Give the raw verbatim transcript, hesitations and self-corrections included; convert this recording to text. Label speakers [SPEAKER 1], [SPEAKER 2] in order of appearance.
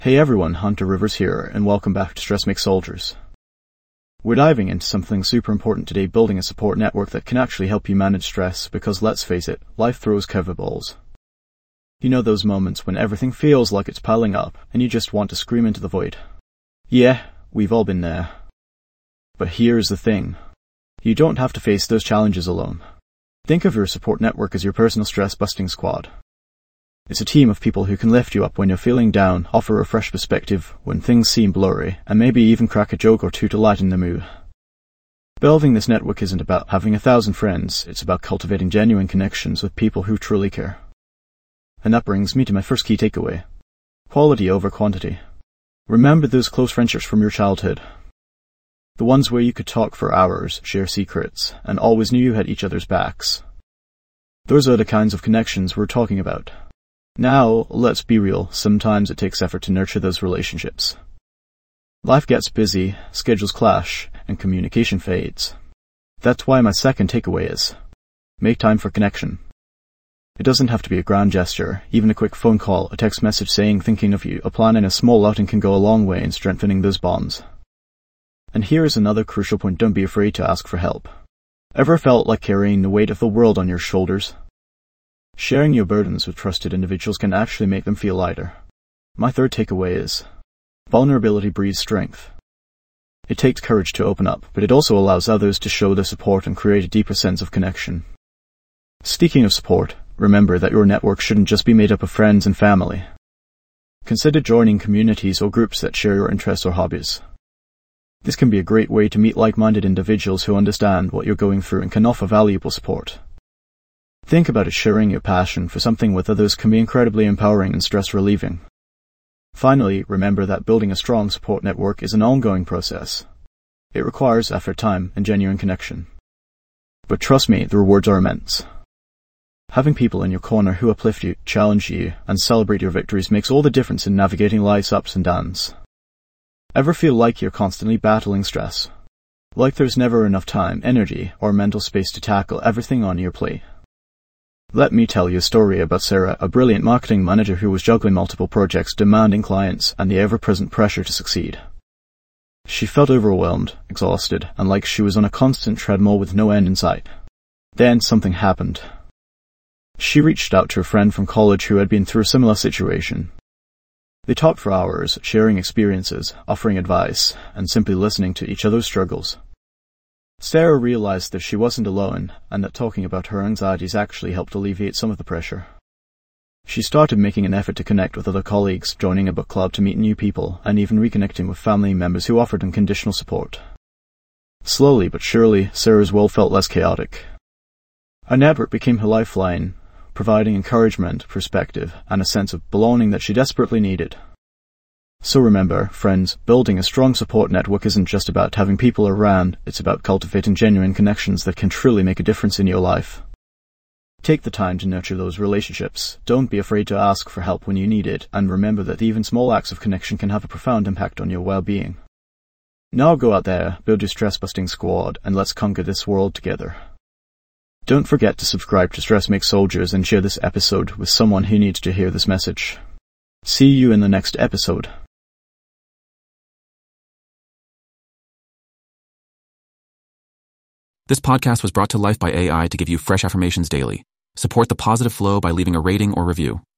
[SPEAKER 1] Hey everyone, Hunter Rivers here, and welcome back to Stress Makes Soldiers. We're diving into something super important today, building a support network that can actually help you manage stress, because let's face it, life throws curveballs. You know those moments when everything feels like it's piling up, and you just want to scream into the void. Yeah, we've all been there. But here's the thing. You don't have to face those challenges alone. Think of your support network as your personal stress-busting squad. It's a team of people who can lift you up when you're feeling down, offer a fresh perspective when things seem blurry, and maybe even crack a joke or two to lighten the mood. Building this network isn't about having a thousand friends, it's about cultivating genuine connections with people who truly care. And that brings me to my first key takeaway. Quality over quantity. Remember those close friendships from your childhood. The ones where you could talk for hours, share secrets, and always knew you had each other's backs. Those are the kinds of connections we're talking about. Now, let's be real, sometimes it takes effort to nurture those relationships. Life gets busy, schedules clash, and communication fades. That's why my second takeaway is, make time for connection. It doesn't have to be a grand gesture, even a quick phone call, a text message saying thinking of you, or planning a small outing can go a long way in strengthening those bonds. And here's another crucial point, don't be afraid to ask for help. Ever felt like carrying the weight of the world on your shoulders? Sharing your burdens with trusted individuals can actually make them feel lighter. My third takeaway is, vulnerability breeds strength. It takes courage to open up, but it also allows others to show their support and create a deeper sense of connection. Speaking of support, remember that your network shouldn't just be made up of friends and family. Consider joining communities or groups that share your interests or hobbies. This can be a great way to meet like-minded individuals who understand what you're going through and can offer valuable support. Think about it, sharing your passion for something with others can be incredibly empowering and stress-relieving. Finally, remember that building a strong support network is an ongoing process. It requires effort, time, and genuine connection. But trust me, the rewards are immense. Having people in your corner who uplift you, challenge you, and celebrate your victories makes all the difference in navigating life's ups and downs. Ever feel like you're constantly battling stress? Like there's never enough time, energy, or mental space to tackle everything on your plate? Let me tell you a story about Sarah, a brilliant marketing manager who was juggling multiple projects, demanding clients, and the ever-present pressure to succeed. She felt overwhelmed, exhausted, and like she was on a constant treadmill with no end in sight. Then something happened. She reached out to a friend from college who had been through a similar situation. They talked for hours, sharing experiences, offering advice, and simply listening to each other's struggles. Sarah realized that she wasn't alone, and that talking about her anxieties actually helped alleviate some of the pressure. She started making an effort to connect with other colleagues, joining a book club to meet new people, and even reconnecting with family members who offered unconditional support. Slowly but surely, Sarah's world felt less chaotic. Her network became her lifeline, providing encouragement, perspective, and a sense of belonging that she desperately needed. So remember, friends, building a strong support network isn't just about having people around, it's about cultivating genuine connections that can truly make a difference in your life. Take the time to nurture those relationships, don't be afraid to ask for help when you need it, and remember that even small acts of connection can have a profound impact on your well-being. Now go out there, build your stress-busting squad, and let's conquer this world together. Don't forget to subscribe to Stress Makes Soldiers and share this episode with someone who needs to hear this message. See you in the next episode.
[SPEAKER 2] This podcast was brought to life by A I to give you fresh affirmations daily. Support the positive flow by leaving a rating or review.